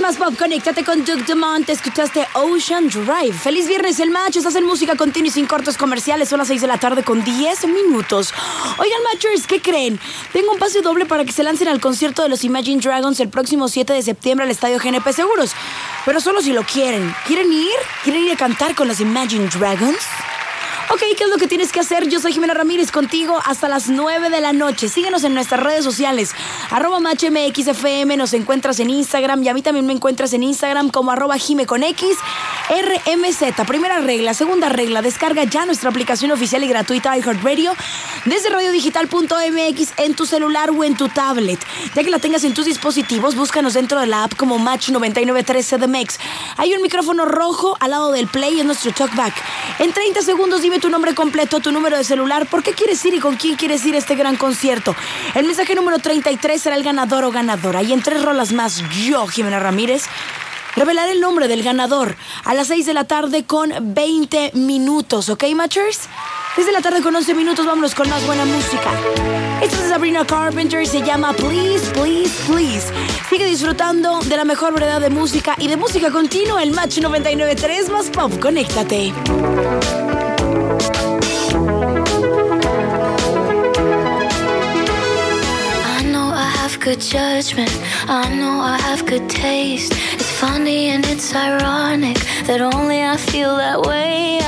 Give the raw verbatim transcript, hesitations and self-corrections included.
Más Pop, conéctate con Duke Dumont. Escuchaste Ocean Drive. Feliz viernes, el Match. Estás en música continua y sin cortes comerciales. Son las seis de la tarde con diez minutos. Oigan, Matchers, ¿qué creen? Tengo un pase doble para que se lancen al concierto de los Imagine Dragons el próximo siete de septiembre al Estadio G N P Seguros. Pero solo si lo quieren. ¿Quieren ir? ¿Quieren ir a cantar con los Imagine Dragons? Ok, ¿qué es lo que tienes que hacer? Yo soy Jimena Ramírez, contigo hasta las nueve de la noche. Síguenos en nuestras redes sociales. Arroba MatchMXFM, nos encuentras en Instagram. Y a mí también me encuentras en Instagram como arroba Jime con X, R M Z. Primera regla. Segunda regla, descarga ya nuestra aplicación oficial y gratuita iHeartRadio desde radiodigital punto m x en tu celular o en tu tablet. Ya que la tengas en tus dispositivos, búscanos dentro de la app como Match noventa y nueve tres C D M X. Hay un micrófono rojo al lado del play en nuestro talkback. En treinta segundos dime tu nombre completo, tu número de celular, por qué quieres ir y con quién quieres ir a este gran concierto. El mensaje número treinta y tres será el ganador o ganadora. Y en tres rolas más, yo, Jimena Ramírez, revelaré el nombre del ganador a las seis de la tarde con veinte minutos. ¿Ok, Matchers? seis de la tarde con once minutos, vámonos con más buena música. Esto es Sabrina Carpenter, se llama Please, Please, Please. Sigue disfrutando de la mejor variedad de música y de música continua. El Match noventa y nueve tres Más Pop, conéctate. Good judgment, I know I have good taste. It's funny and it's ironic that only I feel that way.